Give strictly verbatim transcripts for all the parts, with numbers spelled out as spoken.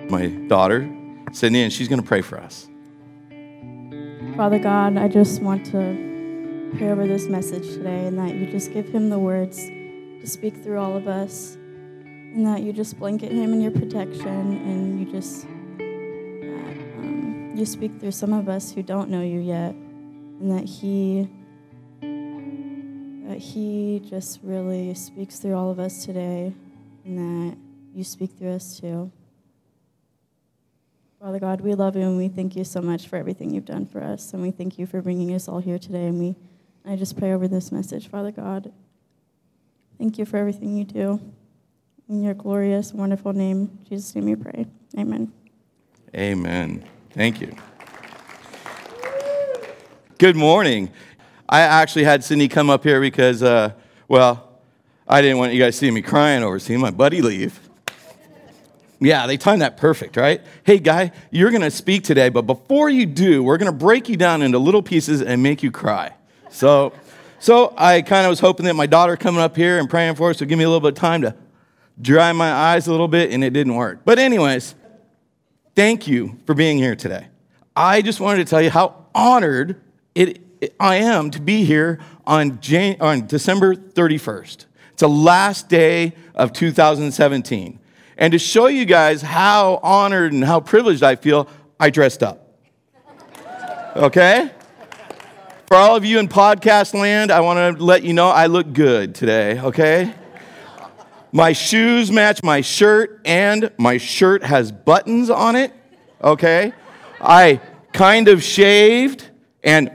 my daughter, Sydney, and she's going to pray for us. Father God, I just want to pray over this message today, and that you just give him the words to speak through all of us, and that you just blanket him in your protection, and you just that, um, you speak through some of us who don't know you yet, and that he that he just really speaks through all of us today, and that you speak through us too. Father God, we love you, and we thank you so much for everything you've done for us, and we thank you for bringing us all here today, and we I just pray over this message, Father God. Thank you for everything you do. In your glorious, wonderful name, in Jesus' name we pray. Amen. Amen. Thank you. Good morning. I actually had Sydney come up here because, uh, well, I didn't want you guys to see me crying over seeing my buddy leave. Yeah, they timed that perfect, right? Hey, guy, you're going to speak today, but before you do, we're going to break you down into little pieces and make you cry. So, so I kind of was hoping that my daughter coming up here and praying for us would give me a little bit of time to dry my eyes a little bit, and it didn't work. But anyways, thank you for being here today. I just wanted to tell you how honored it, it I am to be here on, Jan, on December thirty-first. It's the last day of two thousand seventeen. And to show you guys how honored and how privileged I feel, I dressed up. Okay? For all of you in podcast land, I want to let you know I look good today, okay? My shoes match my shirt, and my shirt has buttons on it, okay? I kind of shaved, and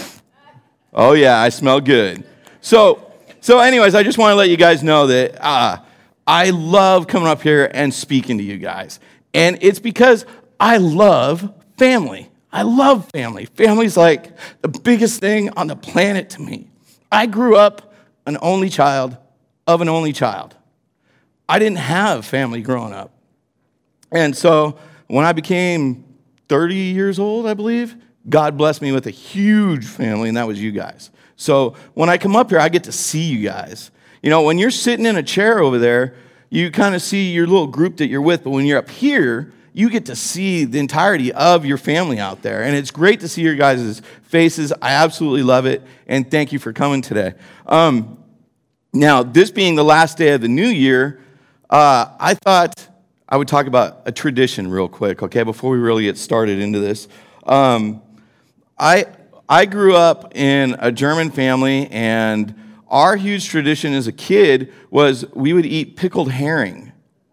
oh yeah, I smell good. So, so anyways, I just want to let you guys know that uh, I love coming up here and speaking to you guys. And it's because I love family. I love family. Family's like the biggest thing on the planet to me. I grew up an only child of an only child. I didn't have family growing up. And so when I became thirty years old, I believe, God blessed me with a huge family, and that was you guys. So when I come up here, I get to see you guys. You know, when you're sitting in a chair over there, you kind of see your little group that you're with, but when you're up here, you get to see the entirety of your family out there. And it's great to see your guys' faces. I absolutely love it, and thank you for coming today. Um, now, this being the last day of the new year, uh, I thought I would talk about a tradition real quick, okay, before we really get started into this. Um, I I grew up in a German family, and our huge tradition as a kid was we would eat pickled herring.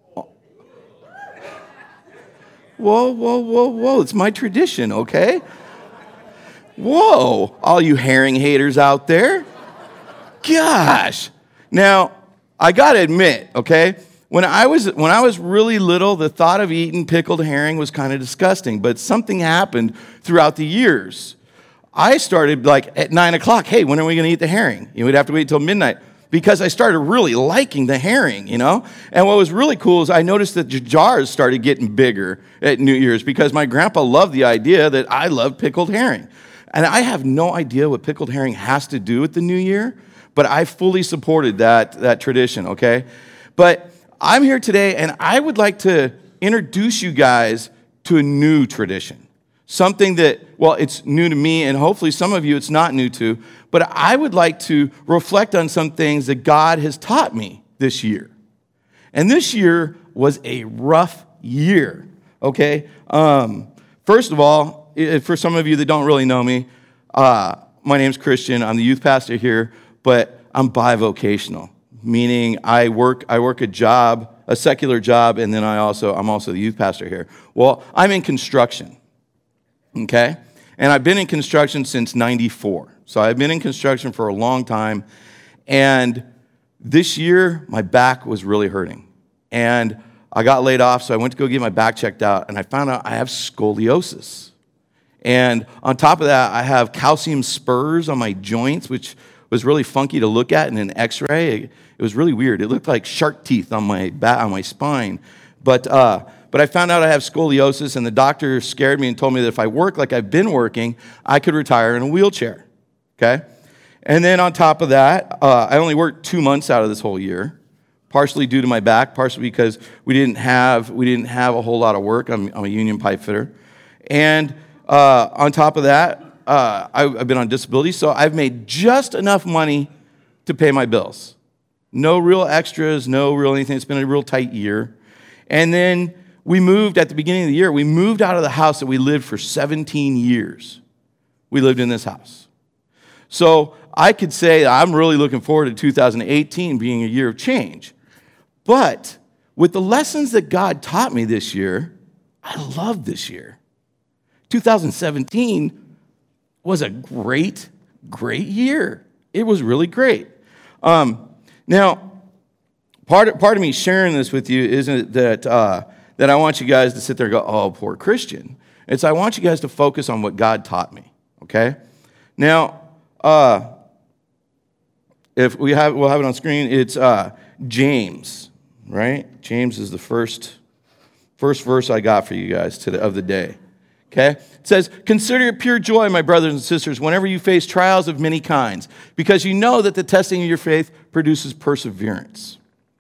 Whoa, whoa, whoa, whoa. It's my tradition, okay? Whoa, all you herring haters out there. Gosh. Now, I got to admit, okay, when I was when I was really little, the thought of eating pickled herring was kind of disgusting, but something happened throughout the years. I started like at nine o'clock, hey, when are we going to eat the herring? You would have to wait until midnight, because I started really liking the herring, you know? And what was really cool is I noticed that the jars started getting bigger at New Year's, because my grandpa loved the idea that I loved pickled herring. And I have no idea what pickled herring has to do with the new year, but I fully supported that, that tradition, okay? But I'm here today, and I would like to introduce you guys to a new tradition. Something that, well, it's new to me, and hopefully some of you it's not new to, but I would like to reflect on some things that God has taught me this year. And this year was a rough year, okay? Um, first of all, for some of you that don't really know me, uh, my name's Christian. I'm the youth pastor here, but I'm bivocational, meaning I work I work a job, a secular job, and then I also I'm also the youth pastor here. Well, I'm in construction. Okay? And I've been in construction since ninety-four. So I've been in construction for a long time. And this year, my back was really hurting. And I got laid off, so I went to go get my back checked out, and I found out I have scoliosis. And on top of that, I have calcium spurs on my joints, which was really funky to look at in an x-ray. It was really weird. It looked like shark teeth on my back, on my spine. But uh But I found out I have scoliosis, and the doctor scared me and told me that if I work like I've been working, I could retire in a wheelchair, okay? And then on top of that, uh, I only worked two months out of this whole year, partially due to my back, partially because we didn't have we didn't have a whole lot of work. I'm, I'm a union pipe fitter. And uh, on top of that, uh, I, I've been on disability, so I've made just enough money to pay my bills. No real extras, no real anything. It's been a real tight year. And then we moved at the beginning of the year, we moved out of the house that we lived for seventeen years. We lived in this house. So I could say I'm really looking forward to two thousand eighteen being a year of change. But with the lessons that God taught me this year, I love this year. two thousand seventeen was a great, great year. It was really great. Um, now, part of, part of me sharing this with you isn't that uh, that I want you guys to sit there and go, oh, poor Christian. It's I want you guys to focus on what God taught me, okay? Now, uh, if we have, we'll have it on screen. It's uh, James, right? James is the first, first verse I got for you guys today, of the day, okay? It says, consider it pure joy, my brothers and sisters, whenever you face trials of many kinds, because you know that the testing of your faith produces perseverance.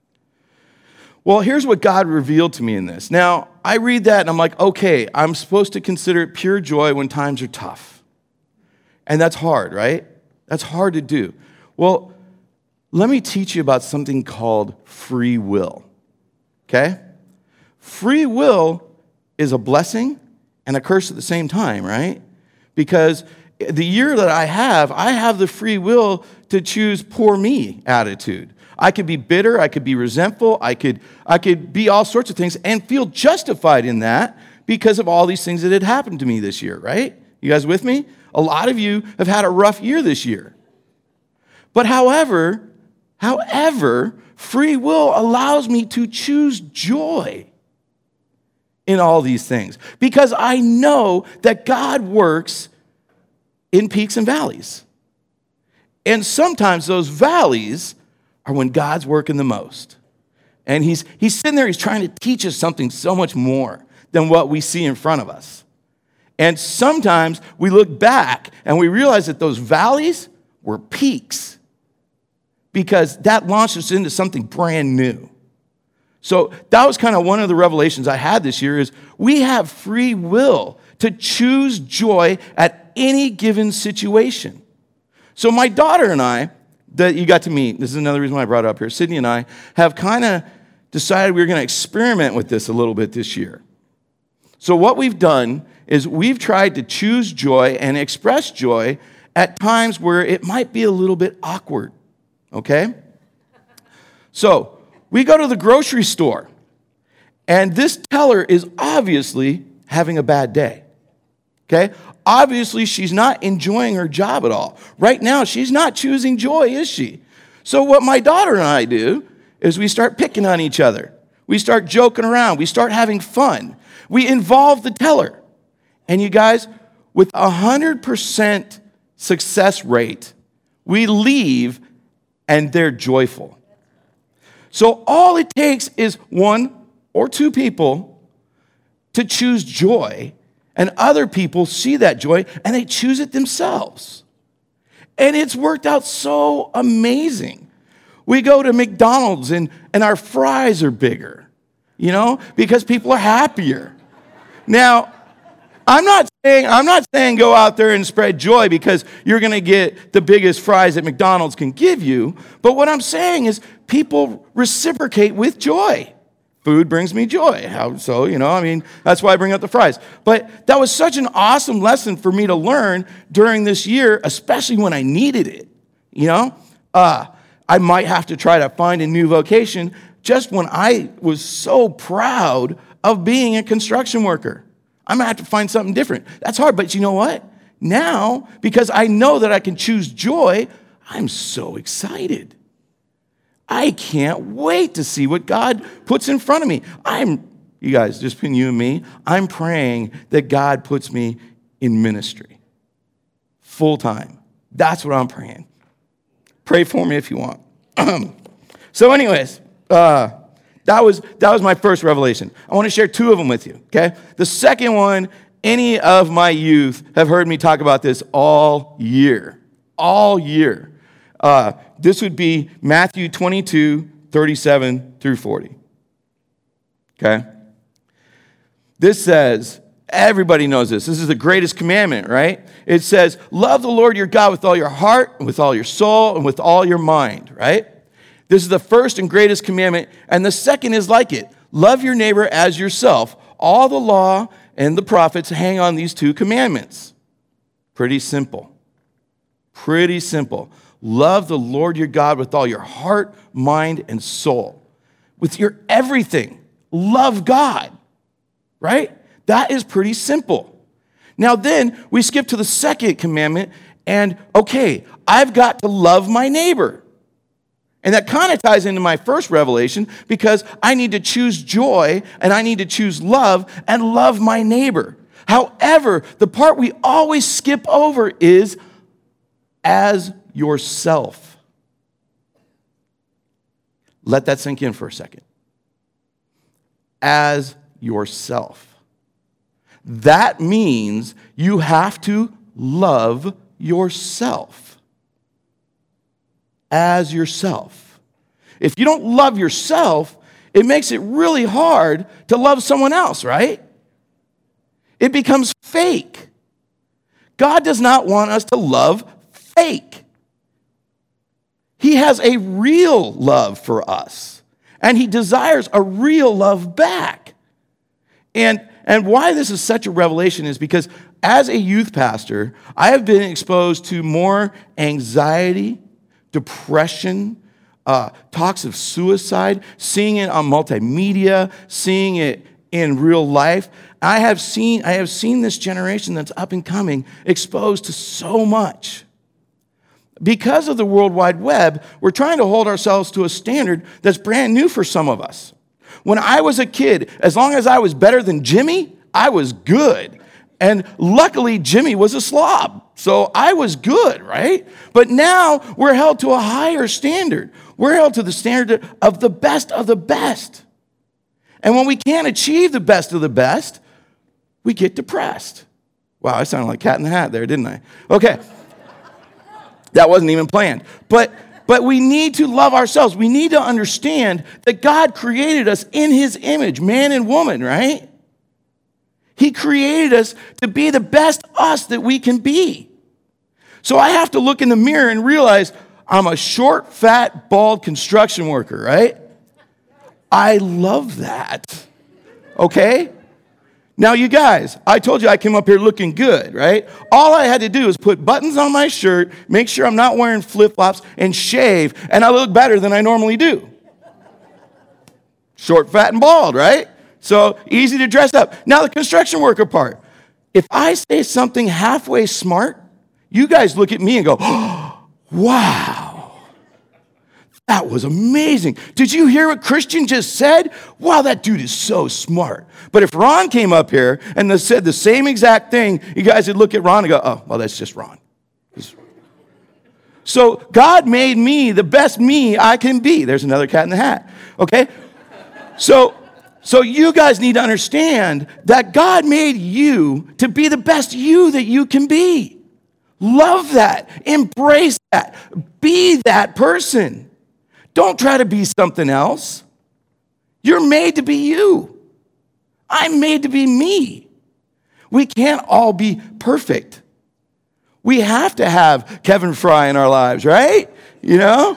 Well, here's what God revealed to me in this. Now, I read that and I'm like, okay, I'm supposed to consider it pure joy when times are tough. And that's hard, right? That's hard to do. Well, let me teach you about something called free will, okay? Free will is a blessing and a curse at the same time, right? Because the year that I have, I have the free will to choose poor me attitude. I could be bitter, I could be resentful, I could, I could be all sorts of things and feel justified in that because of all these things that had happened to me this year, right? You guys with me? A lot of you have had a rough year this year. But however, however, free will allows me to choose joy in all these things because I know that God works in peaks and valleys. And sometimes those valleys are when God's working the most. And he's, he's sitting there, he's trying to teach us something so much more than what we see in front of us. And sometimes we look back and we realize that those valleys were peaks because that launched us into something brand new. So that was kind of one of the revelations I had this year is we have free will to choose joy at any given situation. So my daughter and I, that you got to meet, this is another reason why I brought it up here, Sydney and I have kind of decided we're going to experiment with this a little bit this year. So what we've done is we've tried to choose joy and express joy at times where it might be a little bit awkward, okay? So we go to the grocery store, and this teller is obviously having a bad day, okay? Obviously, she's not enjoying her job at all. Right now, she's not choosing joy, is she? So what my daughter and I do is we start picking on each other. We start joking around. We start having fun. We involve the teller. And you guys, with a one hundred percent success rate, we leave and they're joyful. So all it takes is one or two people to choose joy, and other people see that joy and they choose it themselves. And it's worked out so amazing. We go to McDonald's and, and our fries are bigger, you know, because people are happier. Now, I'm not saying I'm not saying go out there and spread joy because you're going to get the biggest fries that McDonald's can give you. But what I'm saying is people reciprocate with joy. Food brings me joy. How so? You know, I mean, that's why I bring up the fries. But that was such an awesome lesson for me to learn during this year, especially when I needed it. You know, uh, I might have to try to find a new vocation just when I was so proud of being a construction worker. I'm going to have to find something different. That's hard, but you know what? Now, because I know that I can choose joy, I'm so excited. I can't wait to see what God puts in front of me. I'm, you guys, just between you and me, I'm praying that God puts me in ministry full time. That's what I'm praying. Pray for me if you want. So anyways, uh, that was that was my first revelation. I want to share two of them with you, okay? The second one, any of my youth have heard me talk about this all year. All year. Uh, this would be Matthew twenty-two, thirty-seven through forty. Okay? This says, everybody knows this. This is the greatest commandment, right? It says, love the Lord your God with all your heart, and with all your soul, and with all your mind, right? This is the first and greatest commandment, and the second is like it. Love your neighbor as yourself. All the law and the prophets hang on these two commandments. Pretty simple. Pretty simple. Love the Lord your God with all your heart, mind, and soul. With your everything. Love God, right? That is pretty simple. Now then, we skip to the second commandment, and okay, I've got to love my neighbor. And that kind of ties into my first revelation, because I need to choose joy, and I need to choose love, and love my neighbor. However, the part we always skip over is as yourself. Let that sink in for a second. As yourself. That means you have to love yourself. As yourself. If you don't love yourself, it makes it really hard to love someone else, right? It becomes fake. God does not want us to love fake. He has a real love for us. And he desires a real love back. And, and why this is such a revelation is because as a youth pastor, I have been exposed to more anxiety, depression, uh, talks of suicide, seeing it on multimedia, seeing it in real life. I have seen, I have seen this generation that's up and coming exposed to so much. Because of the World Wide Web, we're trying to hold ourselves to a standard that's brand new for some of us. When I was a kid, as long as I was better than Jimmy, I was good. And luckily, Jimmy was a slob, so I was good, right? But now we're held to a higher standard. We're held to the standard of the best of the best. And when we can't achieve the best of the best, we get depressed. Wow, I sounded like Cat in the Hat there, didn't I? Okay. That wasn't even planned. But but we need to love ourselves. We need to understand that God created us in his image, man and woman, right? He created us to be the best us that we can be. So I have to look in the mirror and realize I'm a short, fat, bald construction worker, right? I love that. Okay? Now, you guys, I told you I came up here looking good, right? All I had to do is put buttons on my shirt, make sure I'm not wearing flip-flops, and shave, and I look better than I normally do. Short, fat, and bald, right? So, easy to dress up. Now, the construction worker part. If I say something halfway smart, you guys look at me and go, oh, wow. That was amazing. Did you hear what Christian just said? Wow, that dude is so smart. But if Ron came up here and said the same exact thing, you guys would look at Ron and go, oh, well, that's just Ron. So God made me the best me I can be. There's another Cat in the Hat, okay? So, so you guys need to understand that God made you to be the best you that you can be. Love that. Embrace that. Be that person. Don't try to be something else. You're made to be you. I'm made to be me. We can't all be perfect. We have to have Kevin Fry in our lives, right? You know?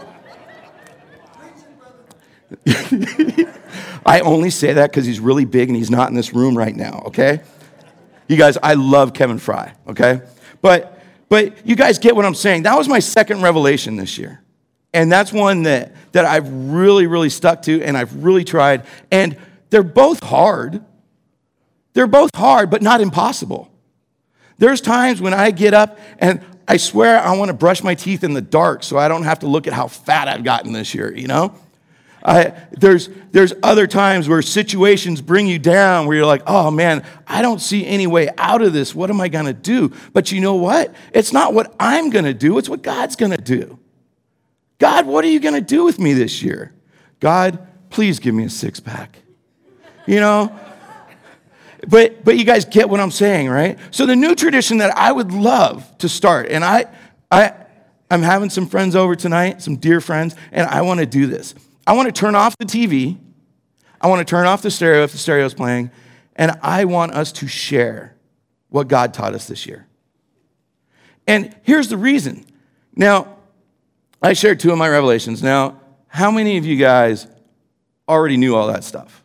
I only say that because he's really big and he's not in this room right now, okay? You guys, I love Kevin Fry, okay? But, but you guys get what I'm saying. That was my second revelation this year. And that's one that, that I've really, really stuck to, and I've really tried. And they're both hard. They're both hard, but not impossible. There's times when I get up, and I swear I want to brush my teeth in the dark so I don't have to look at how fat I've gotten this year, you know? I, there's, there's other times where situations bring you down, where you're like, oh, man, I don't see any way out of this. What am I going to do? But you know what? It's not what I'm going to do. It's what God's going to do. God, what are you going to do with me this year? God, please give me a six-pack. You know? But but you guys get what I'm saying, right? So the new tradition that I would love to start, and I, I, I'm having some friends over tonight, some dear friends, and I want to do this. I want to turn off the T V. I want to turn off the stereo if the stereo is playing. And I want us to share what God taught us this year. And here's the reason. Now, I shared two of my revelations. Now, how many of you guys already knew all that stuff?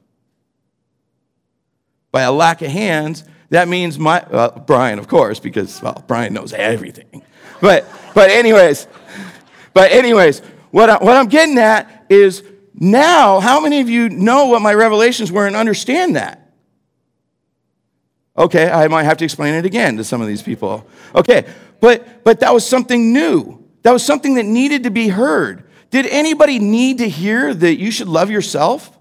By a lack of hands, that means my, uh, Brian, of course, because, well, Brian knows everything. But, but anyways, but anyways, what, I, what I'm getting at is now, how many of you know what my revelations were and understand that? Okay, I might have to explain it again to some of these people. Okay, but but that was something new. That was something that needed to be heard. Did anybody need to hear that you should love yourself?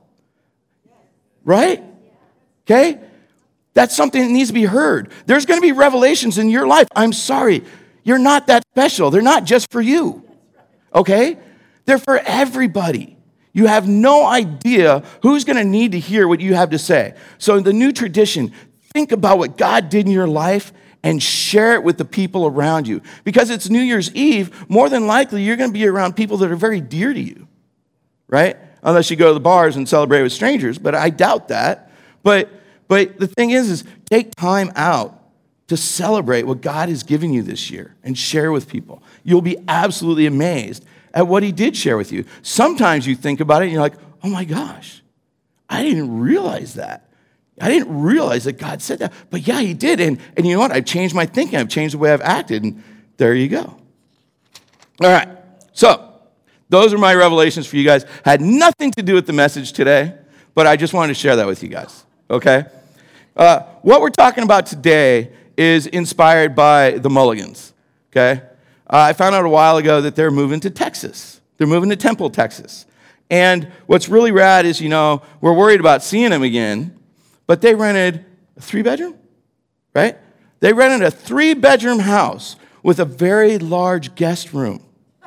Right? Okay? That's something that needs to be heard. There's going to be revelations in your life. I'm sorry. You're not that special. They're not just for you. Okay? They're for everybody. You have no idea who's going to need to hear what you have to say. So the new tradition, think about what God did in your life and share it with the people around you. Because it's New Year's Eve, more than likely you're going to be around people that are very dear to you, right? Unless you go to the bars and celebrate with strangers, but I doubt that. But but the thing is, is take time out to celebrate what God has given you this year and share with people. You'll be absolutely amazed at what he did share with you. Sometimes you think about it and you're like, oh my gosh, I didn't realize that. I didn't realize that God said that. But yeah, he did. And, and you know what? I've changed my thinking. I've changed the way I've acted. And there you go. All right. So those are my revelations for you guys. Had nothing to do with the message today, but I just wanted to share that with you guys. Okay? Uh, what we're talking about today is inspired by the Mulligans. Okay? Uh, I found out a while ago that they're moving to Texas. They're moving to Temple, Texas. And what's really rad is, you know, we're worried about seeing them again. But they rented a three-bedroom, right? They rented a three-bedroom house with a very large guest room.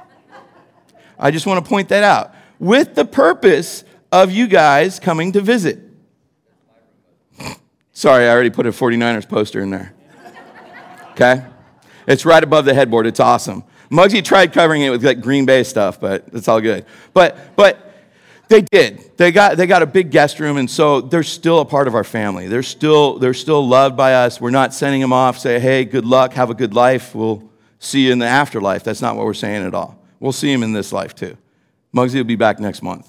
I just want to point that out. With the purpose of you guys coming to visit. Sorry, I already put a forty-niners poster in there. Okay? It's right above the headboard. It's awesome. Muggsy tried covering it with like Green Bay stuff, but it's all good. But but... They did. They got they got a big guest room, and so they're still a part of our family. They're still they're still loved by us. We're not sending them off, say, hey, good luck, have a good life. We'll see you in the afterlife. That's not what we're saying at all. We'll see him in this life too. Muggsy will be back next month.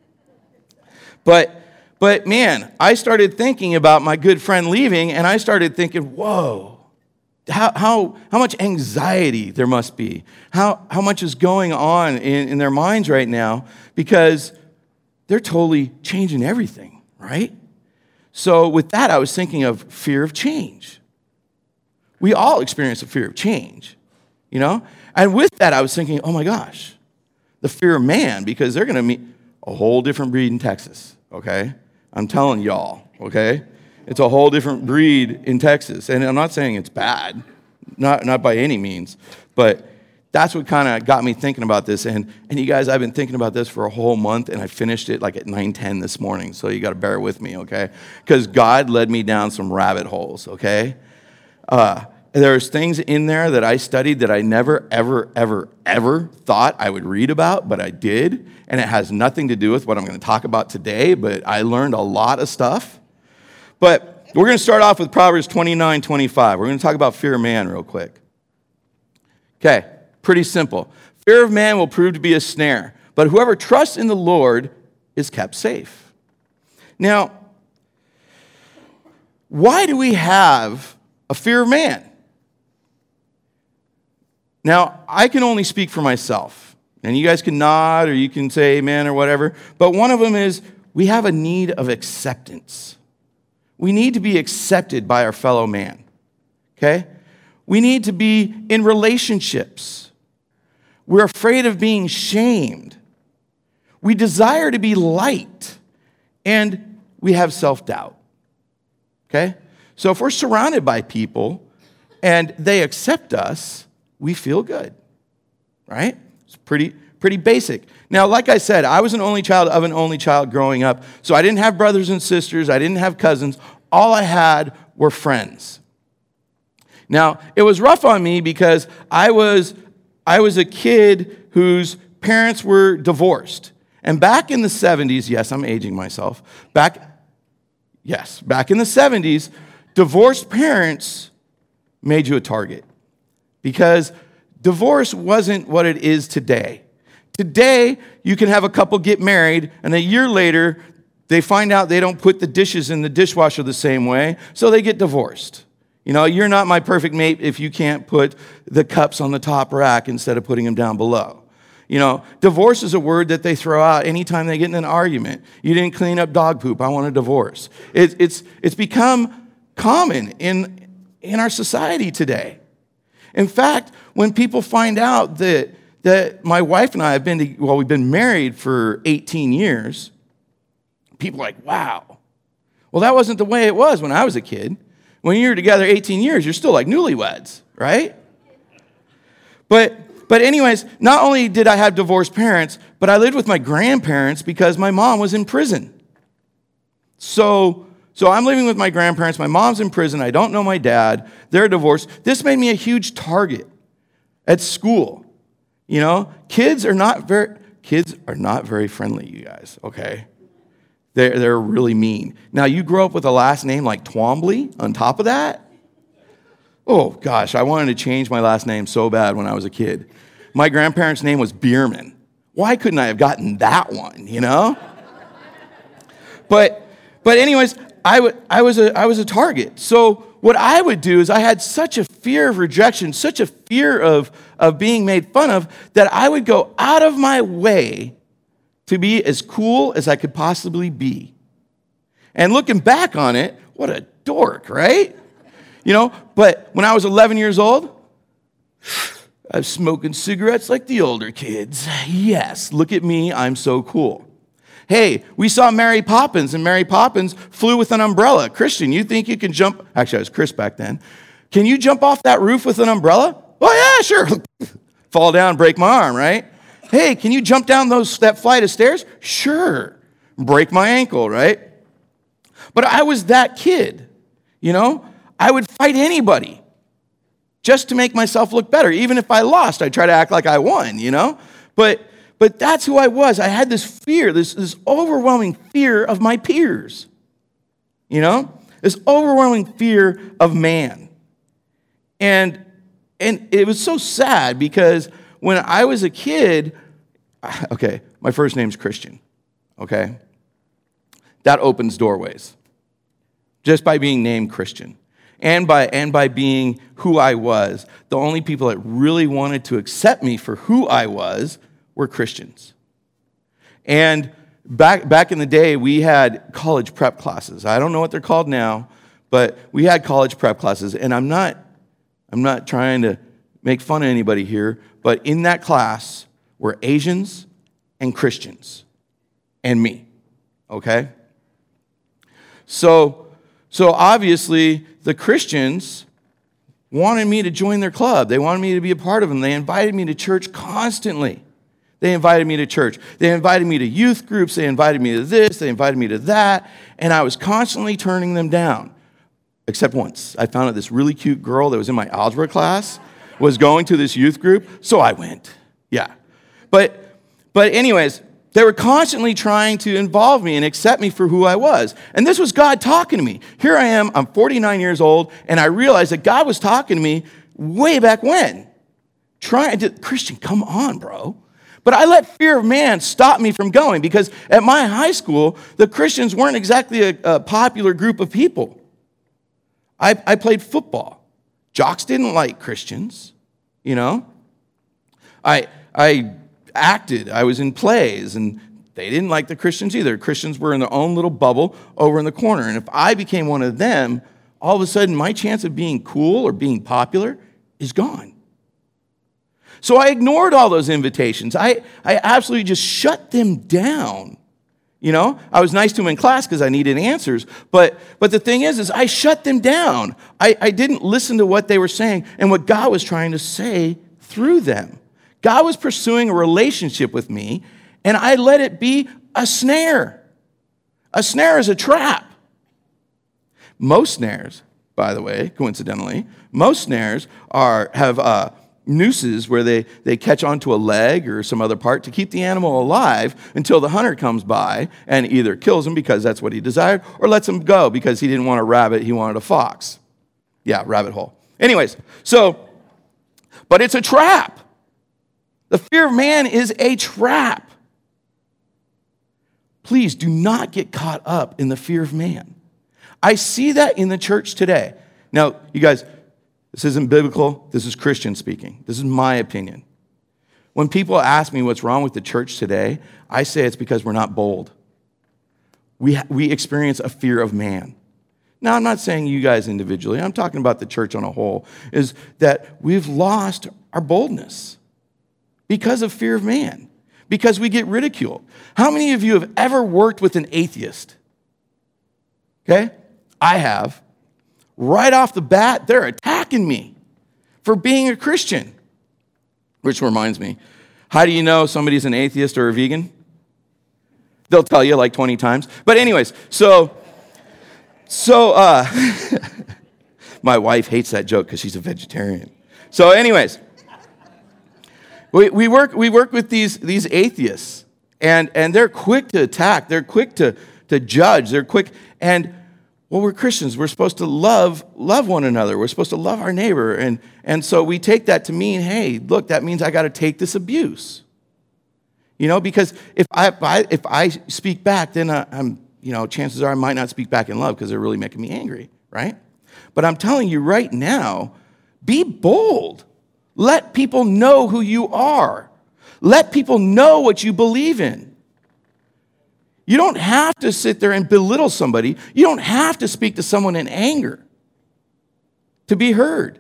But but man, I started thinking about my good friend leaving, and I started thinking, whoa, how how how much anxiety there must be. How how much is going on in, in their minds right now, because they're totally changing everything, right? So with that, I was thinking of fear of change. We all experience a fear of change, you know? And with that, I was thinking, oh my gosh, the fear of man, because they're going to meet a whole different breed in Texas, okay? I'm telling y'all, okay? It's a whole different breed in Texas. And I'm not saying it's bad, not, not by any means, but that's what kind of got me thinking about this. And, and you guys, I've been thinking about this for a whole month, and I finished it like at nine ten this morning, so you got to bear with me, okay? Because God led me down some rabbit holes, okay? Uh, there's things in there that I studied that I never, ever, ever, ever thought I would read about, but I did, and it has nothing to do with what I'm going to talk about today, but I learned a lot of stuff. But we're going to start off with Proverbs twenty-nine twenty-five. We're going to talk about fear of man real quick. Okay. Pretty simple. Fear of man will prove to be a snare, but whoever trusts in the Lord is kept safe. Now, why do we have a fear of man? Now, I can only speak for myself, and you guys can nod or you can say amen or whatever, but one of them is we have a need of acceptance. We need to be accepted by our fellow man, okay? We need to be in relationships. We're afraid of being shamed. We desire to be liked, and we have self-doubt, okay? So if we're surrounded by people and they accept us, we feel good, right? It's pretty, pretty basic. Now, like I said, I was an only child of an only child growing up, so I didn't have brothers and sisters. I didn't have cousins. All I had were friends. Now, it was rough on me because I was I was a kid whose parents were divorced. And back in the seventies, yes, I'm aging myself. Back, yes, back in the seventies, divorced parents made you a target because divorce wasn't what it is today. Today, you can have a couple get married, and a year later, they find out they don't put the dishes in the dishwasher the same way, so they get divorced. You know, you're not my perfect mate if you can't put the cups on the top rack instead of putting them down below. You know, divorce is a word that they throw out anytime they get in an argument. You didn't clean up dog poop, I want a divorce. It, it's, it's become common in, in our society today. In fact, when people find out that, that my wife and I have been, to, well, we've been married for eighteen years, people are like, wow. Well, that wasn't the way it was when I was a kid. When you're together eighteen years, you're still like newlyweds, right? But but anyways, not only did I have divorced parents, but I lived with my grandparents because my mom was in prison. So, so I'm living with my grandparents. My mom's in prison. I don't know my dad. They're divorced. This made me a huge target at school. You know, kids are not very kids are not very friendly, you guys, okay? They're, they're really mean. Now, you grow up with a last name like Twombly on top of that? Oh, gosh, I wanted to change my last name so bad when I was a kid. My grandparents' name was Bierman. Why couldn't I have gotten that one, you know? But, but anyways, I, w- I, was a, I was a target. So what I would do is I had such a fear of rejection, such a fear of, of being made fun of, that I would go out of my way to be as cool as I could possibly be. And looking back on it, what a dork, right? You know, but when I was eleven years old, I was smoking cigarettes like the older kids. Yes, look at me, I'm so cool. Hey, we saw Mary Poppins, and Mary Poppins flew with an umbrella. Christian, you think you can jump? Actually, I was Chris back then. Can you jump off that roof with an umbrella? Oh, yeah, sure. Fall down, break my arm, right? Hey, can you jump down those that flight of stairs? Sure. Break my ankle, right? But I was that kid, you know? I would fight anybody just to make myself look better. Even if I lost, I'd try to act like I won, you know? But but that's who I was. I had this fear, this, this overwhelming fear of my peers, you know? This overwhelming fear of man. And, and it was so sad because when I was a kid, okay, my first name's Christian, okay? That opens doorways just by being named Christian. And by, and by being who I was, the only people that really wanted to accept me for who I was were Christians. And back, back in the day, we had college prep classes. I don't know what they're called now, but we had college prep classes. And I'm not, I'm not trying to make fun of anybody here, but in that class were Asians and Christians and me, okay? So, so obviously, the Christians wanted me to join their club. They wanted me to be a part of them. They invited me to church constantly. They invited me to church. They invited me to youth groups. They invited me to this. They invited me to that. And I was constantly turning them down. Except once. I found out this really cute girl that was in my algebra class was going to this youth group, so I went. Yeah. But, but anyways, they were constantly trying to involve me and accept me for who I was. And this was God talking to me. Here I am, I'm forty-nine years old, and I realized that God was talking to me way back when. Trying to, Christian, come on, bro. But I let fear of man stop me from going because at my high school, the Christians weren't exactly a, a popular group of people. I, I played football. Jocks didn't like Christians, you know. I I acted. I was in plays, and they didn't like the Christians either. Christians were in their own little bubble over in the corner. And if I became one of them, all of a sudden my chance of being cool or being popular is gone. So I ignored all those invitations. I, I absolutely just shut them down. You know, I was nice to them in class because I needed answers. But but the thing is, is I shut them down. I, I didn't listen to what they were saying and what God was trying to say through them. God was pursuing a relationship with me, and I let it be a snare. A snare is a trap. Most snares, by the way, coincidentally, most snares are have uh, nooses where they, they catch onto a leg or some other part to keep the animal alive until the hunter comes by and either kills him because that's what he desired or lets him go because he didn't want a rabbit, he wanted a fox. Yeah, rabbit hole. Anyways, so, but it's a trap. The fear of man is a trap. Please do not get caught up in the fear of man. I see that in the church today. Now, you guys, this isn't biblical. This is Christian speaking. This is my opinion. When people ask me what's wrong with the church today, I say it's because we're not bold. We, we experience a fear of man. Now, I'm not saying you guys individually. I'm talking about the church on a whole, is that we've lost our boldness because of fear of man, because we get ridiculed. How many of you have ever worked with an atheist? Okay? I have. Right off the bat, they're attacking me for being a Christian. Which reminds me, how do you know somebody's an atheist or a vegan? They'll tell you like twenty times. But anyways, so, so uh, my wife hates that joke because she's a vegetarian. So anyways, we, we work we work with these, these atheists, and, and they're quick to attack. They're quick to, to judge. They're quick, and well, we're Christians. We're supposed to love love one another. We're supposed to love our neighbor. And, and so we take that to mean, hey, look, that means I got to take this abuse. You know, because if I, if I, if I speak back, then I, I'm, you know, chances are I might not speak back in love because they're really making me angry, right? But I'm telling you right now, be bold. Let people know who you are. Let people know what you believe in. You don't have to sit there and belittle somebody. You don't have to speak to someone in anger to be heard.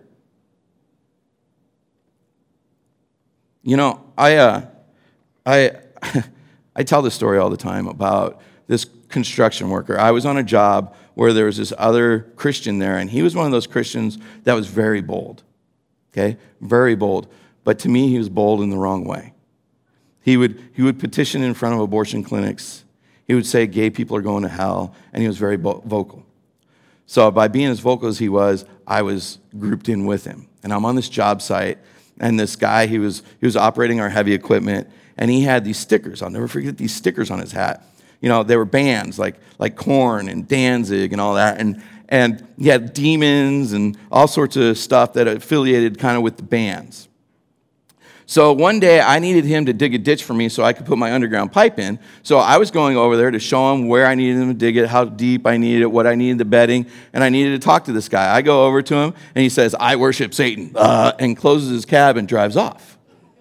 You know, I uh, I I tell this story all the time about this construction worker. I was on a job where there was this other Christian there, and he was one of those Christians that was very bold. Okay, very bold. But to me, he was bold in the wrong way. He would he would petition in front of abortion clinics. He would say gay people are going to hell, and he was very vocal. So by being as vocal as he was, I was grouped in with him. And I'm on this job site, and this guy, he was he was operating our heavy equipment, and he had these stickers. I'll never forget these stickers on his hat. You know, they were bands like like Korn and Danzig and all that, and and he had demons and all sorts of stuff that affiliated kind of with the bands. So one day I needed him to dig a ditch for me so I could put my underground pipe in. So I was going over there to show him where I needed him to dig it, how deep I needed it, what I needed the bedding, and I needed to talk to this guy. I go over to him, and he says, "I worship Satan," uh, and closes his cab and drives off.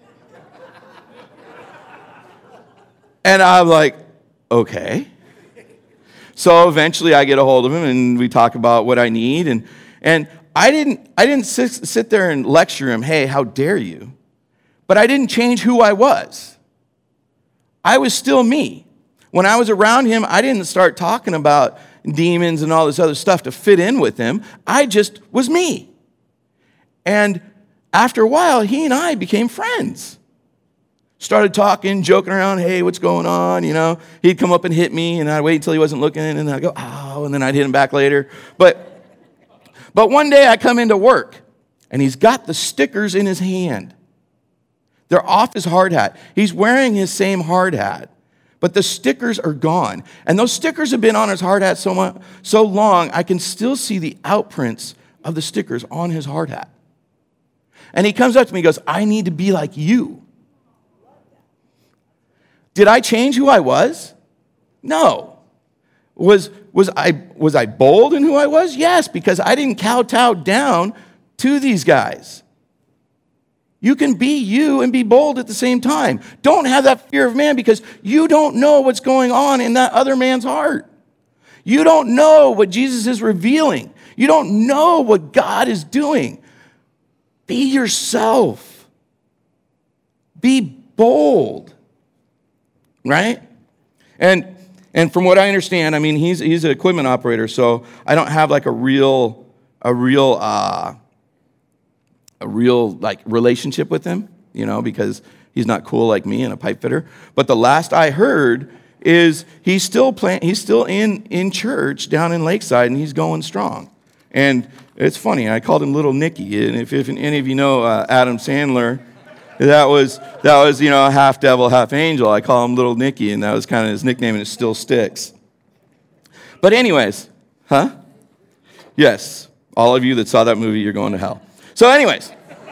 And I'm like, okay. So eventually I get a hold of him, and we talk about what I need, and and I didn't I didn't sit, sit there and lecture him, "Hey, how dare you?" But I didn't change who I was. I was still me. When I was around him, I didn't start talking about demons and all this other stuff to fit in with him. I just was me. And after a while, he and I became friends. Started talking, joking around, "Hey, what's going on?" You know, he'd come up and hit me, and I'd wait until he wasn't looking, and then I'd go, "Ow," and then I'd hit him back later. But, but one day I come into work, and he's got the stickers in his hand. They're off his hard hat. He's wearing his same hard hat, but the stickers are gone. And those stickers have been on his hard hat so much, so long, I can still see the outprints of the stickers on his hard hat. And he comes up to me and goes, "I need to be like you." Did I change who I was? No. Was, was, I, was I bold in who I was? Yes, because I didn't kowtow down to these guys. You can be you and be bold at the same time. Don't have that fear of man because you don't know what's going on in that other man's heart. You don't know what Jesus is revealing. You don't know what God is doing. Be yourself. Be bold. Right? And and from what I understand, I mean, he's he's an equipment operator, so I don't have like a real a real uh a real like relationship with him, you know, because he's not cool like me and a pipe fitter. But the last I heard is he's still playing, he's still in, in church down in Lakeside, and he's going strong. And It's funny. I called him Little Nicky. And if, if any of you know uh, Adam Sandler, that was, that was, you know, half devil, half angel. I call him Little Nicky, and that was kind of his nickname, and it still sticks. But anyways, huh? Yes. All of you that saw that movie, you're going to hell. So anyways.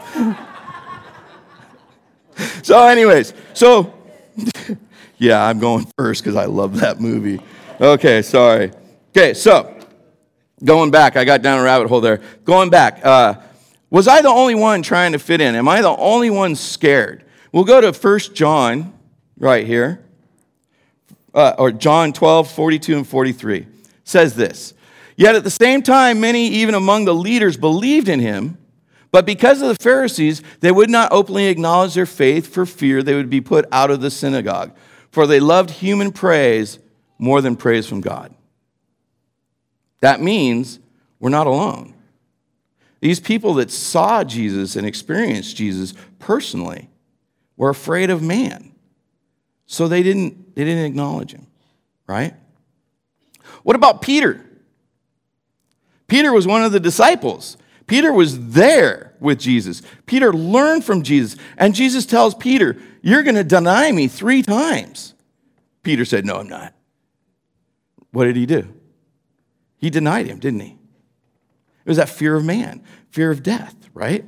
so anyways. So, yeah, I'm going first because I love that movie. Okay, sorry. Okay, so, going back. I got down a rabbit hole there. Going back. Uh, was I the only one trying to fit in? Am I the only one scared? We'll go to First John right here. Uh, or John twelve, forty-two and forty-three. It says this. Yet at the same time, many, even among the leaders, believed in him. But because of the Pharisees, they would not openly acknowledge their faith for fear they would be put out of the synagogue. For they loved human praise more than praise from God. That means we're not alone. These people that saw Jesus and experienced Jesus personally were afraid of man. So they didn't, they didn't acknowledge him, right? What about Peter? Peter was one of the disciples. Peter was there with Jesus. Peter learned from Jesus. And Jesus tells Peter, you're going to deny me three times. Peter said, no, I'm not. What did he do? He denied him, didn't he? It was that fear of man, fear of death, right?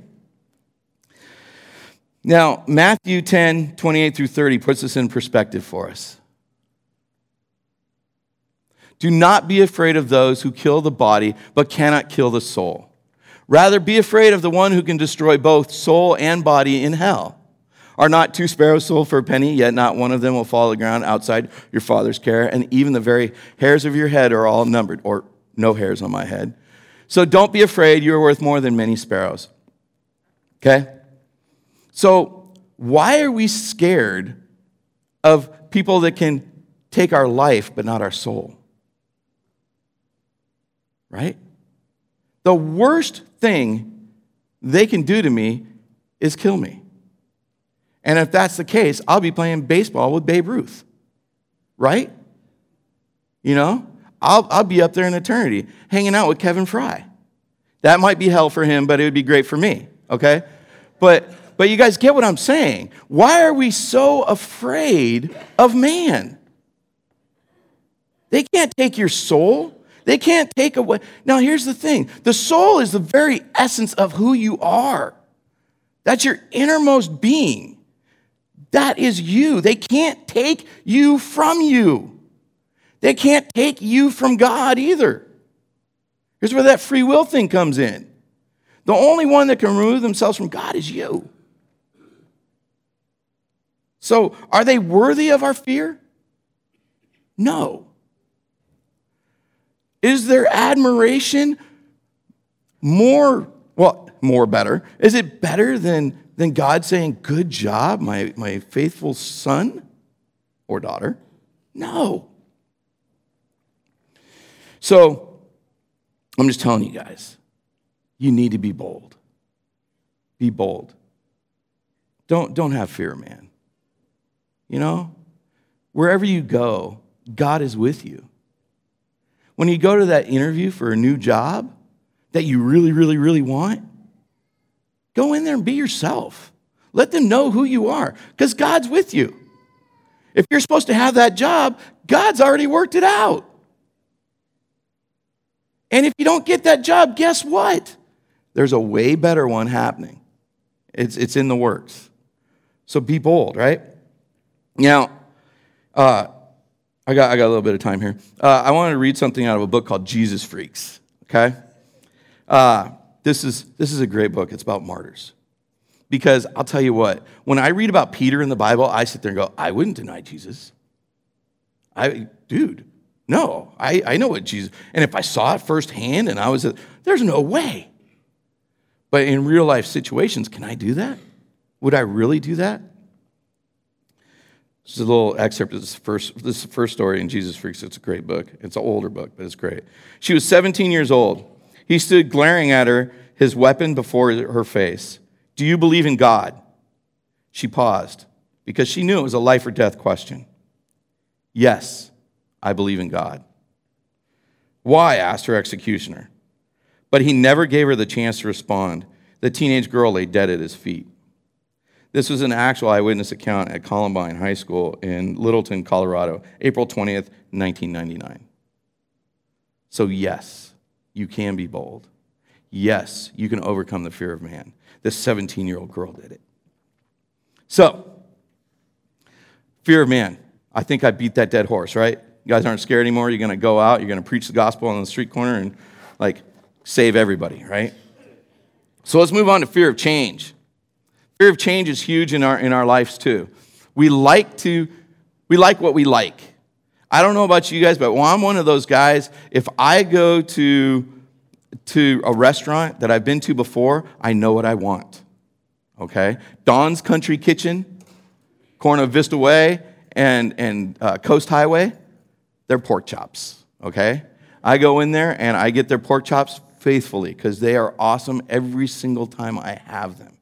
Now, Matthew ten, twenty-eight through thirty puts this in perspective for us. Do not be afraid of those who kill the body, but cannot kill the soul. Rather, be afraid of the one who can destroy both soul and body in hell. Are not two sparrows sold for a penny, yet not one of them will fall to the ground outside your Father's care, and even the very hairs of your head are all numbered, or no hairs on my head. So don't be afraid, you are worth more than many sparrows. Okay? So why are we scared of people that can take our life but not our soul? Right? The worst thing they can do to me is kill me. And if that's the case, I'll be playing baseball with Babe Ruth. Right? You know? I'll, I'll be up there in eternity hanging out with Kevin Fry. That might be hell for him, but it would be great for me. Okay? But, but you guys get what I'm saying. Why are we so afraid of man? They can't take your soul. They can't take away. Now, here's the thing. The soul is the very essence of who you are. That's your innermost being. That is you. They can't take you from you. They can't take you from God either. Here's where that free will thing comes in. The only one that can remove themselves from God is you. So, are they worthy of our fear? No. Is their admiration more, well, more better? Is it better than, than God saying, good job, my, my faithful son or daughter? No. So, I'm just telling you guys, you need to be bold. Be bold. Don't, don't have fear, man. You know, wherever you go, God is with you. When you go to that interview for a new job that you really, really, really want, go in there and be yourself. Let them know who you are, because God's with you. If you're supposed to have that job, God's already worked it out. And if you don't get that job, guess what? There's a way better one happening. It's, it's in the works. So be bold, right? Now, uh, I got I got a little bit of time here. Uh, I wanted to read something out of a book called Jesus Freaks. Okay, uh, this is this is a great book. It's about martyrs. Because I'll tell you what, when I read about Peter in the Bible, I sit there and go, I wouldn't deny Jesus. I, dude, no, I, I know what Jesus. And if I saw it firsthand, and I was, a, there's no way. But in real life situations, can I do that? Would I really do that? This is a little excerpt of this first, this is the first story in Jesus Freaks. It's a great book. It's an older book, but it's great. She was seventeen years old. He stood glaring at her, his weapon before her face. Do you believe in God? She paused because she knew it was a life or death question. Yes, I believe in God. Why? Asked her executioner. but he never gave her the chance to respond. The teenage girl lay dead at his feet. This was an actual eyewitness account at Columbine High School in Littleton, Colorado, April twentieth, nineteen ninety-nine. So yes, you can be bold. Yes, you can overcome the fear of man. This seventeen-year-old girl did it. So, fear of man. I think I beat that dead horse, right? You guys aren't scared anymore. You're going to go out. You're going to preach the gospel on the street corner and, like, save everybody, right? So let's move on to fear of change. Fear of change is huge in our in our lives too. We like to, we like what we like. I don't know about you guys, but well, I'm one of those guys. If I go to to a restaurant that I've been to before, I know what I want. Okay, Don's Country Kitchen, corner of Vista Way and and uh, Coast Highway, they're pork chops. Okay, I go in there and I get their pork chops faithfully because they are awesome every single time I have them.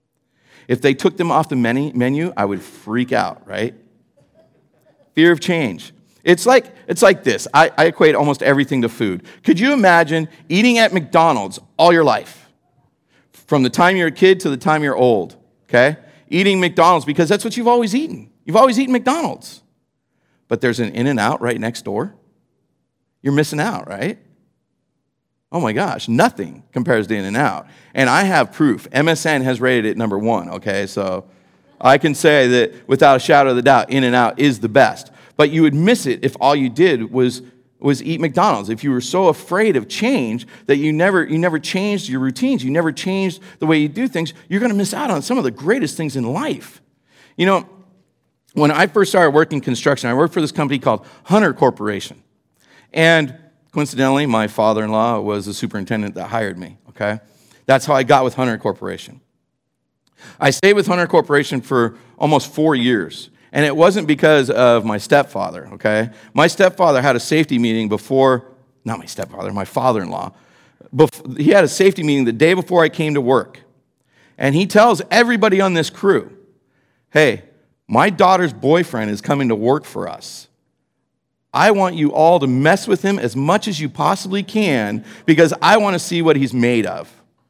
If they took them off the menu, I would freak out, right? Fear of change. It's like it's like this. I, I equate almost everything to food. Could you imagine eating at McDonald's all your life? From the time you're a kid to the time you're old, okay? Eating McDonald's because that's what you've always eaten. You've always eaten McDonald's. But there's an In-N-Out right next door. You're missing out, right? Oh my gosh, nothing compares to In-N-Out. And I have proof. M S N has rated it number one, okay? So I can say that without a shadow of a doubt, In-N-Out is the best. But you would miss it if all you did was, was eat McDonald's. If you were so afraid of change that you never, you never changed your routines, you never changed the way you do things, you're going to miss out on some of the greatest things in life. You know, when I first started working construction, I worked for this company called Hunter Corporation. And coincidentally, my father-in-law was the superintendent that hired me, okay? That's how I got with Hunter Corporation. I stayed with Hunter Corporation for almost four years, and it wasn't because of my stepfather, okay? My stepfather had a safety meeting before, not my stepfather, my father-in-law. Bef- he had a safety meeting the day before I came to work, and he tells everybody on this crew, hey, my daughter's boyfriend is coming to work for us. I want you all to mess with him as much as you possibly can because I want to see what he's made of.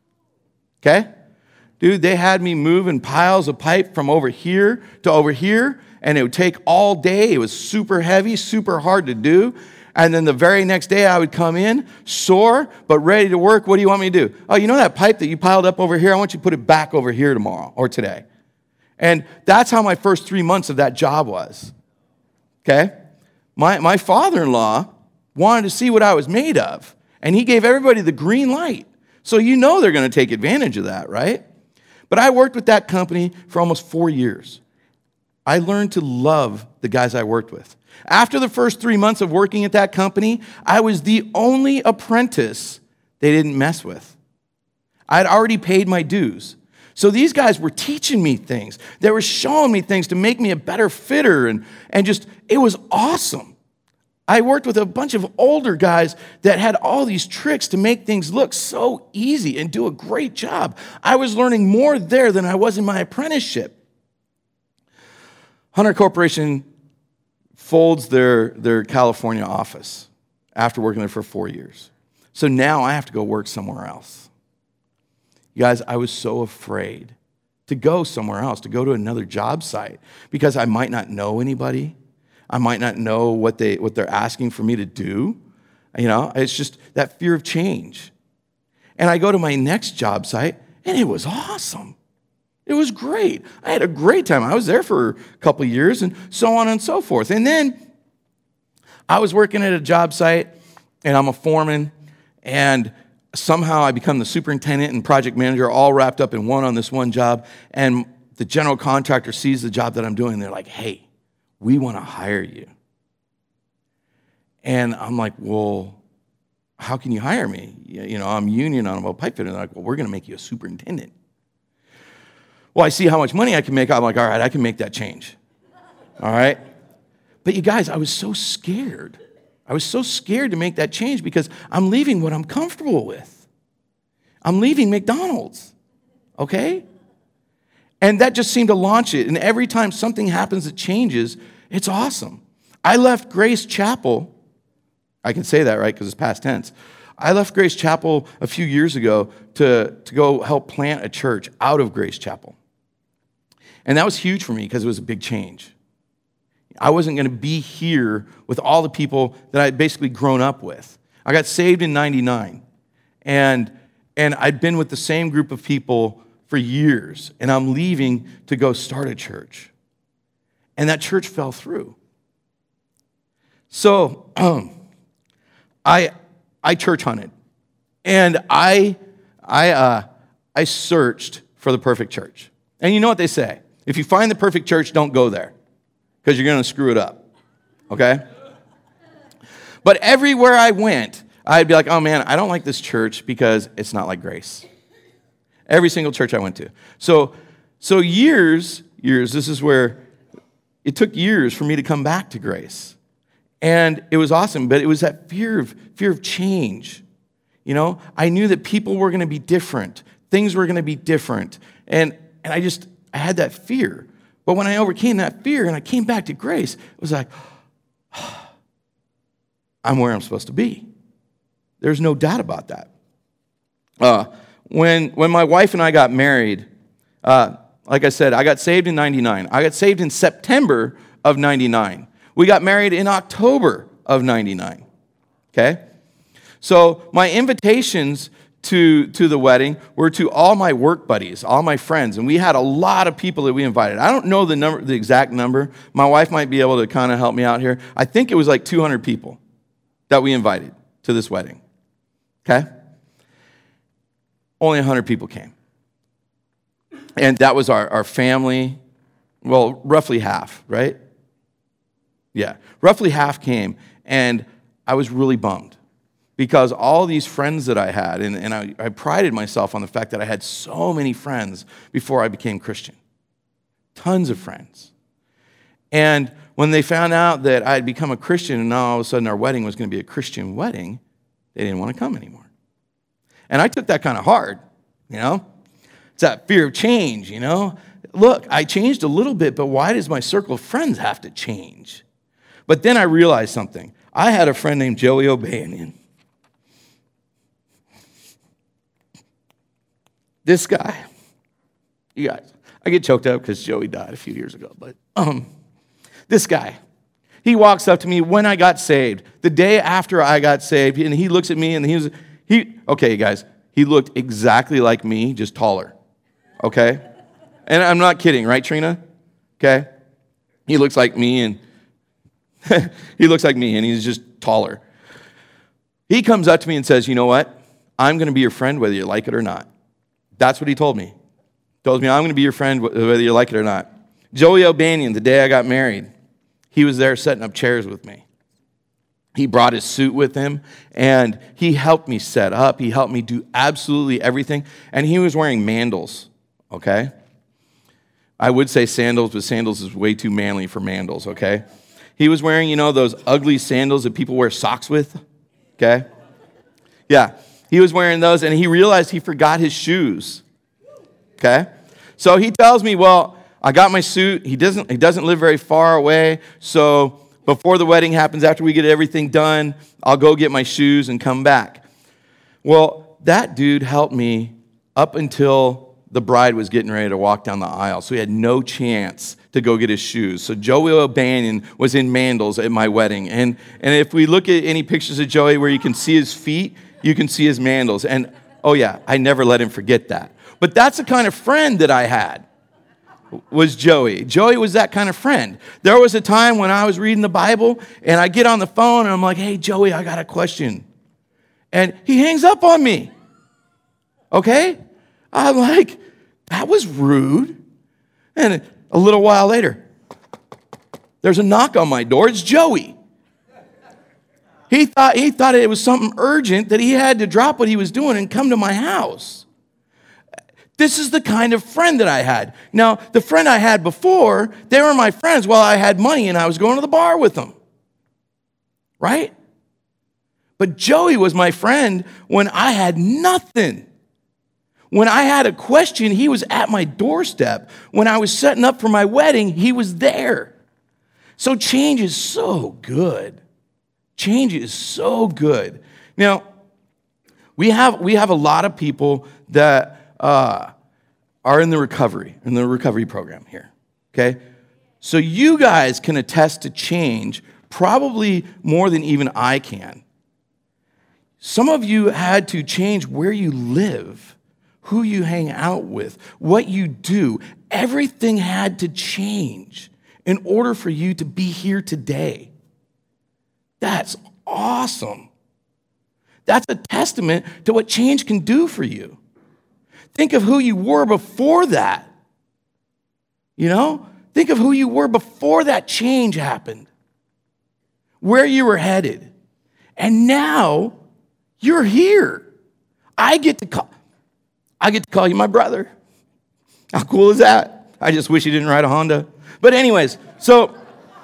Okay? Dude, they had me moving piles of pipe from over here to over here, and it would take all day. It was super heavy, super hard to do. And then the very next day I would come in, sore, but ready to work. What do you want me to do? Oh, you know that pipe that you piled up over here? I want you to put it back over here tomorrow or today. And that's how my first three months of that job was. Okay? My, my father-in-law wanted to see what I was made of, and he gave everybody the green light. So you know they're going to take advantage of that, right? But I worked with that company for almost four years. I learned to love the guys I worked with. After the first three months of working at that company, I was the only apprentice they didn't mess with. I had already paid my dues. So these guys were teaching me things. They were showing me things to make me a better fitter. And, and just, it was awesome. I worked with a bunch of older guys that had all these tricks to make things look so easy and do a great job. I was learning more there than I was in my apprenticeship. Hunter Corporation folds their, their California office after working there for four years. So now I have to go work somewhere else. You guys, I was so afraid to go somewhere else, to go to another job site, because I might not know anybody. I might not know what, they, what they're asking for me to do. You know, it's just that fear of change. And I go to my next job site, and it was awesome. It was great. I had a great time. I was there for a couple of years and so on and so forth. And then I was working at a job site, and I'm a foreman, and somehow I become the superintendent and project manager all wrapped up in one on this one job. And the general contractor sees the job that I'm doing. They're like, hey, we want to hire you. And I'm like, well, how can you hire me? You know, I'm union on a pipe fitter. They're like, well, we're going to make you a superintendent. Well, I see how much money I can make. I'm like, all right, I can make that change. All right. But you guys, I was so scared. I was so scared to make that change because I'm leaving what I'm comfortable with. I'm leaving McDonald's, okay? And that just seemed to launch it. And every time something happens that changes, it's awesome. I left Grace Chapel. I can say that, right, because it's past tense. I left Grace Chapel a few years ago to, to go help plant a church out of Grace Chapel. And that was huge for me because it was a big change. I wasn't going to be here with all the people that I'd basically grown up with. I got saved in ninety-nine, and, and I'd been with the same group of people for years, and I'm leaving to go start a church. And that church fell through. So I, I church hunted, and I, I, uh, I searched for the perfect church. And you know what they say? If you find the perfect church, don't go there, because you're going to screw it up, okay? But everywhere I went, I'd be like, oh man, I don't like this church because it's not like Grace. Every single church I went to. So, so years, years, this is where it took years for me to come back to Grace. And it was awesome, but it was that fear of, fear of change. You know, I knew that people were going to be different. Things were going to be different. And, and I just, I had that fear. But when I overcame that fear and I came back to Grace, it was like, oh, I'm where I'm supposed to be. There's no doubt about that. Uh, when, when my wife and I got married, uh, like I said, I got saved in ninety-nine. I got saved in September of ninety-nine. We got married in October of ninety-nine. Okay? So my invitations to, to the wedding were to all my work buddies, all my friends, and we had a lot of people that we invited. I don't know the number, the exact number. My wife might be able to kind of help me out here. I think it was like two hundred people that we invited to this wedding. Okay? Only one hundred people came. And that was our, our family, well, roughly half, right? Yeah, roughly half came, and I was really bummed because all these friends that I had, and, and I, I prided myself on the fact that I had so many friends before I became Christian. Tons of friends. And when they found out that I had become a Christian and now all of a sudden our wedding was going to be a Christian wedding, they didn't want to come anymore. And I took that kind of hard, you know? It's that fear of change, you know? Look, I changed a little bit, but why does my circle of friends have to change? But then I realized something. I had a friend named Joey O'Banion. This guy, you guys, I get choked up because Joey died a few years ago, but um, this guy, he walks up to me when I got saved, the day after I got saved, and he looks at me, and he was, he, okay, guys, he looked exactly like me, just taller, okay? And I'm not kidding, right, Trina? Okay? He looks like me, and he looks like me, and he's just taller. He comes up to me and says, you know what? I'm going to be your friend whether you like it or not. That's what he told me. He told me, I'm going to be your friend whether you like it or not. Joey O'Banion, the day I got married, he was there setting up chairs with me. He brought his suit with him, and he helped me set up. He helped me do absolutely everything, and he was wearing mandals, okay? I would say sandals, but sandals is way too manly for mandals, okay? He was wearing, you know, those ugly sandals that people wear socks with, okay? Yeah, he was wearing those, and he realized he forgot his shoes, okay? So he tells me, well, I got my suit. He doesn't, he doesn't live very far away, so before the wedding happens, after we get everything done, I'll go get my shoes and come back. Well, that dude helped me up until the bride was getting ready to walk down the aisle, so he had no chance to go get his shoes. So Joey O'Banion was in mandals at my wedding. And, and if we look at any pictures of Joey where you can see his feet, you can see his mandals. And, oh yeah, I never let him forget that. But that's the kind of friend that I had, was Joey. Joey was that kind of friend. There was a time when I was reading the Bible, and I get on the phone, and I'm like, hey, Joey, I got a question. And he hangs up on me. Okay? I'm like, that was rude. And a little while later, there's a knock on my door. It's Joey. He thought, he thought it was something urgent that he had to drop what he was doing and come to my house. This is the kind of friend that I had. Now, the friend I had before, they were my friends while I had money and I was going to the bar with them. Right? But Joey was my friend when I had nothing. When I had a question, he was at my doorstep. When I was setting up for my wedding, he was there. So change is so good. Change is so good. Now, We have, we have a lot of people that uh, are in the recovery, in the recovery program here, okay? So you guys can attest to change probably more than even I can. Some of you had to change where you live, who you hang out with, what you do. Everything had to change in order for you to be here today. That's awesome. That's a testament to what change can do for you. Think of who you were before that. You know? Think of who you were before that change happened. Where you were headed. And now you're here. I get to call I get to call you my brother. How cool is that? I just wish you didn't ride a Honda. But anyways, so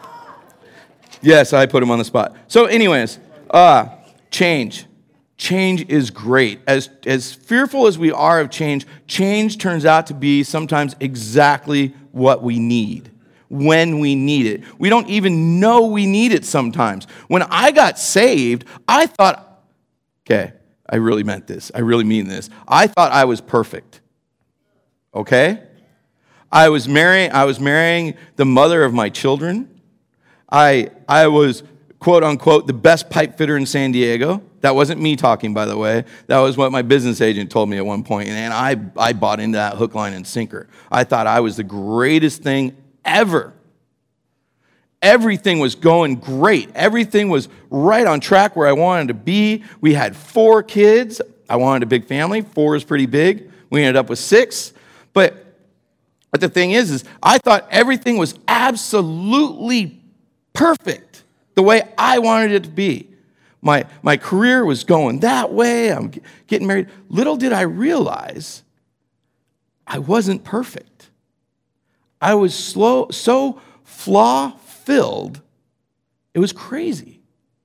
yes, I put him on the spot. So anyways, uh, change. Change is great. As, as fearful as we are of change, change turns out to be sometimes exactly what we need, when we need it. We don't even know we need it sometimes. When I got saved, I thought, okay, I really meant this. I really mean this. I thought I was perfect. Okay? I was marrying, I was marrying the mother of my children. I, I was, quote unquote, the best pipe fitter in San Diego. That wasn't me talking, by the way. That was what my business agent told me at one point, and I, I bought into that hook, line, and sinker. I thought I was the greatest thing ever. Everything was going great. Everything was right on track where I wanted to be. We had four kids. I wanted a big family. Four is pretty big. We ended up with six. But, but the thing is, is I thought everything was absolutely perfect the way I wanted it to be. My, my career was going that way. I'm getting married. Little did I realize I wasn't perfect. I was slow, so flaw-filled, it was crazy.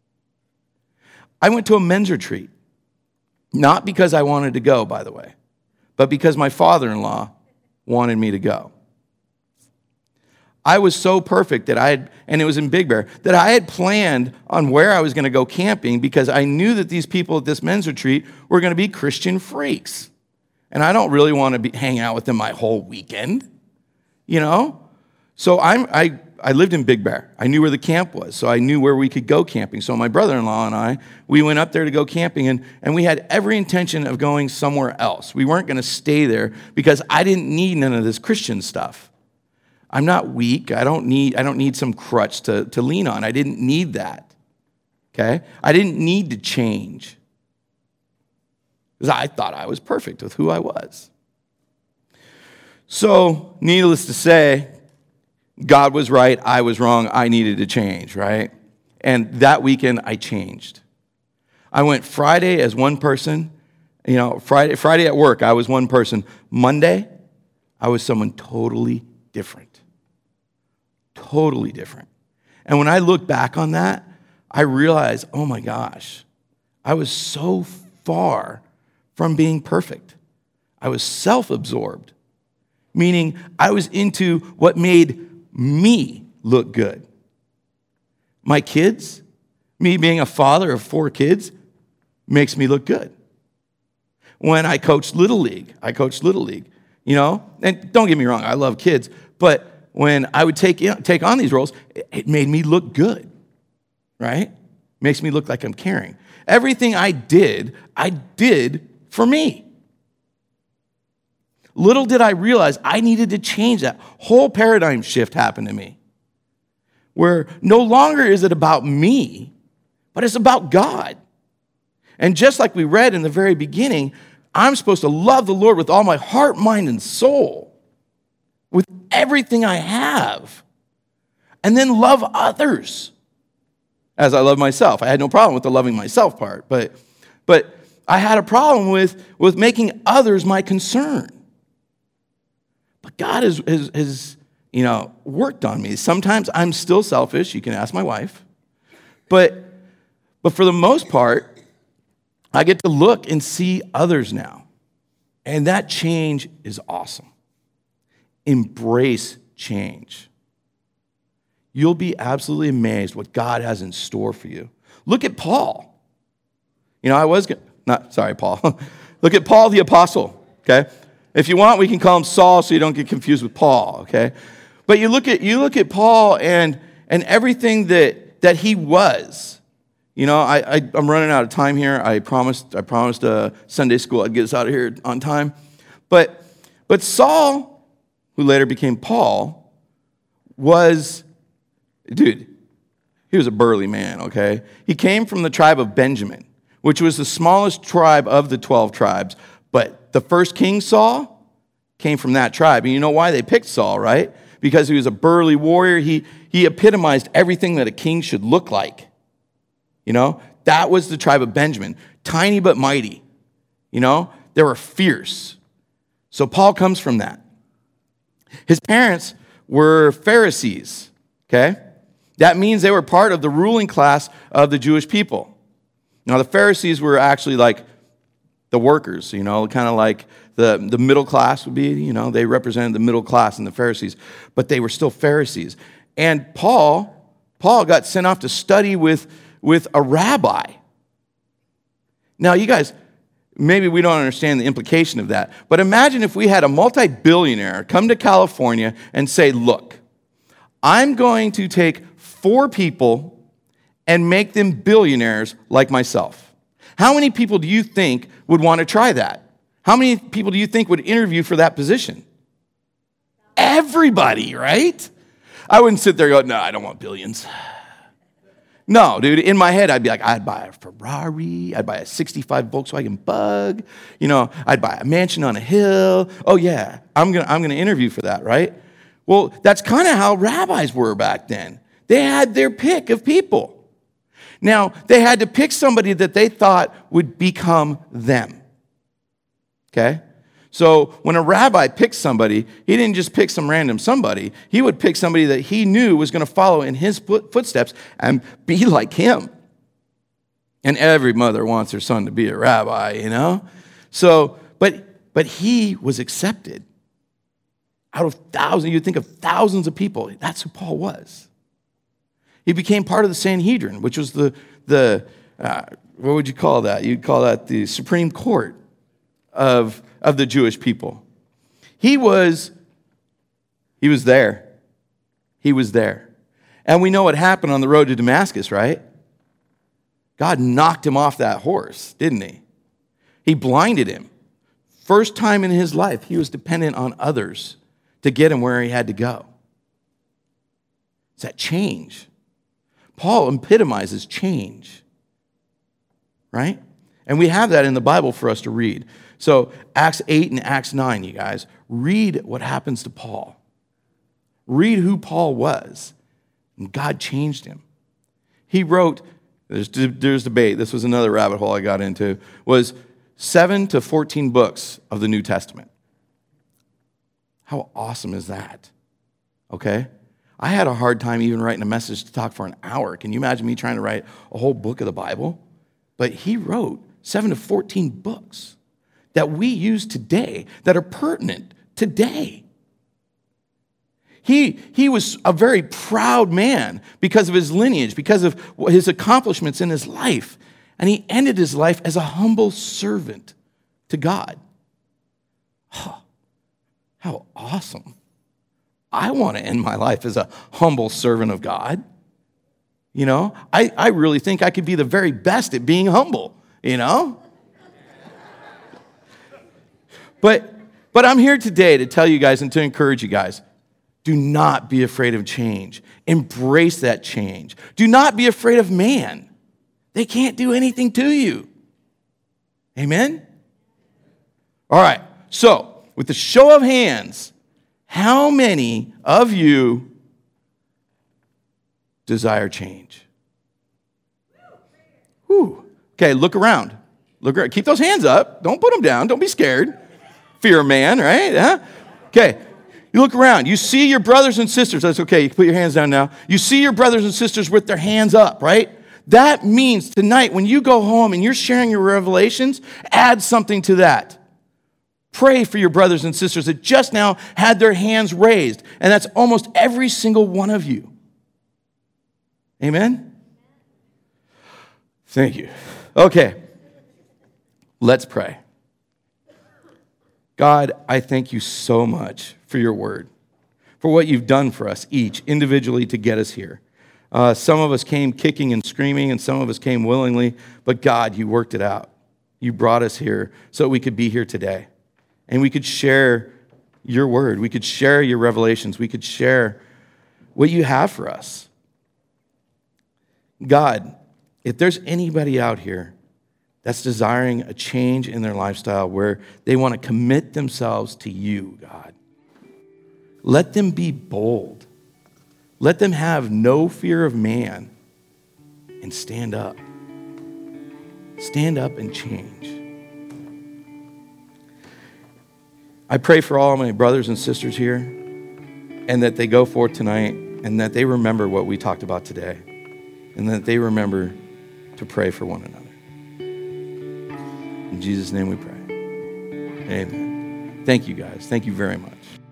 I went to a men's retreat, not because I wanted to go, by the way, but because my father-in-law wanted me to go. I was so perfect that I had, and it was in Big Bear, that I had planned on where I was going to go camping because I knew that these people at this men's retreat were going to be Christian freaks. And I don't really want to be hang out with them my whole weekend, you know? So I'm, I, I lived in Big Bear. I knew where the camp was, so I knew where we could go camping. So my brother-in-law and I, we went up there to go camping, and, and we had every intention of going somewhere else. We weren't going to stay there because I didn't need none of this Christian stuff. I'm not weak. I don't need, I don't need some crutch to, to lean on. I didn't need that, okay? I didn't need to change because I thought I was perfect with who I was. So, needless to say, God was right, I was wrong, I needed to change, right? And that weekend, I changed. I went Friday as one person. You know, Friday, Friday at work, I was one person. Monday, I was someone totally different. Totally different. And when I look back on that, I realized, oh my gosh, I was so far from being perfect. I was self-absorbed, meaning I was into what made me look good. My kids, me being a father of four kids, makes me look good. When I coached Little League, I coached Little League, you know? And don't get me wrong, I love kids, but when I would take, take on these roles, it made me look good, right? Makes me look like I'm caring. Everything I did, I did for me. Little did I realize I needed to change that. Whole paradigm shift happened to me, where no longer is it about me, but it's about God. And just like we read in the very beginning, I'm supposed to love the Lord with all my heart, mind, and soul, with everything I have, and then love others as I love myself. I had no problem with the loving myself part, but, but I had a problem with, with making others my concern. But God has, has, has, you know, worked on me. Sometimes I'm still selfish. You can ask my wife. But, but for the most part, I get to look and see others now. And that change is awesome. Embrace change. You'll be absolutely amazed what God has in store for you. Look at Paul. You know, I was Not, sorry, Paul. Look at Paul the apostle, okay? If you want, we can call him Saul so you don't get confused with Paul, okay? But you look at you look at Paul and and everything that that he was. You know, I, I I'm running out of time here. I promised I promised uh, Sunday school I'd get us out of here on time. But but Saul, who later became Paul, was, dude, he was a burly man, okay? He came from the tribe of Benjamin, which was the smallest tribe of the twelve tribes. But the first king, Saul, came from that tribe. And you know why they picked Saul, right? Because he was a burly warrior. He, he epitomized everything that a king should look like. You know, that was the tribe of Benjamin. Tiny but mighty. You know, they were fierce. So Paul comes from that. His parents were Pharisees, okay? That means they were part of the ruling class of the Jewish people. Now, the Pharisees were actually like the workers, you know, kind of like the, the middle class would be, you know, they represented the middle class and the Pharisees, but they were still Pharisees. And Paul, Paul got sent off to study with, with a rabbi. Now, you guys, maybe we don't understand the implication of that, but imagine if we had a multi-billionaire come to California and say, look, I'm going to take four people and make them billionaires like myself. How many people do you think would want to try that? How many people do you think would interview for that position? Everybody, right? I wouldn't sit there and go, no, I don't want billions. No, dude, in my head, I'd be like, I'd buy a Ferrari, I'd buy a sixty-five Volkswagen Bug, you know, I'd buy a mansion on a hill. Oh yeah, I'm gonna, I'm gonna interview for that, right? Well, that's kind of how rabbis were back then. They had their pick of people. Now, they had to pick somebody that they thought would become them. Okay? So when a rabbi picked somebody, he didn't just pick some random somebody. He would pick somebody that he knew was going to follow in his footsteps and be like him. And every mother wants her son to be a rabbi, you know? So, but but he was accepted. Out of thousands, you'd think of thousands of people. That's who Paul was. He became part of the Sanhedrin, which was the, the uh, what would you call that? You'd call that the Supreme Court of, of the Jewish people. He was, he was there. He was there. And we know what happened on the road to Damascus, right? God knocked him off that horse, didn't he? He blinded him. First time in his life, he was dependent on others to get him where he had to go. It's that change. Paul epitomizes change, right? And we have that in the Bible for us to read. So Acts eight and Acts nine, you guys, read what happens to Paul. Read who Paul was. And God changed him. He wrote, there's, there's debate, this was another rabbit hole I got into, was seven to fourteen books of the New Testament. How awesome is that? Okay? I had a hard time even writing a message to talk for an hour. Can you imagine me trying to write a whole book of the Bible? But he wrote seven to fourteen books that we use today that are pertinent today. He, he was a very proud man because of his lineage, because of his accomplishments in his life. And he ended his life as a humble servant to God. Oh, how awesome. I want to end my life as a humble servant of God. You know, I, I really think I could be the very best at being humble, you know? But, but I'm here today to tell you guys and to encourage you guys, do not be afraid of change. Embrace that change. Do not be afraid of man. They can't do anything to you. Amen? All right, so with the show of hands, how many of you desire change? Whew. Okay, look around. Look around. Keep those hands up. Don't put them down. Don't be scared. Fear of man, right? Huh? Okay, you look around. You see your brothers and sisters. That's okay. You can put your hands down now. You see your brothers and sisters with their hands up, right? That means tonight when you go home and you're sharing your revelations, add something to that. Pray for your brothers and sisters that just now had their hands raised. And that's almost every single one of you. Amen? Thank you. Okay. Let's pray. God, I thank you so much for your word, for what you've done for us each individually to get us here. Uh, some of us came kicking and screaming, and some of us came willingly, but God, you worked it out. You brought us here so we could be here today, and we could share your word. We could share your revelations. We could share what you have for us. God, if there's anybody out here that's desiring a change in their lifestyle where they want to commit themselves to you, God, let them be bold. Let them have no fear of man and stand up. Stand up and change. I pray for all my brothers and sisters here, and that they go forth tonight and that they remember what we talked about today, and that they remember to pray for one another. In Jesus' name we pray. Amen. Thank you, guys. Thank you very much.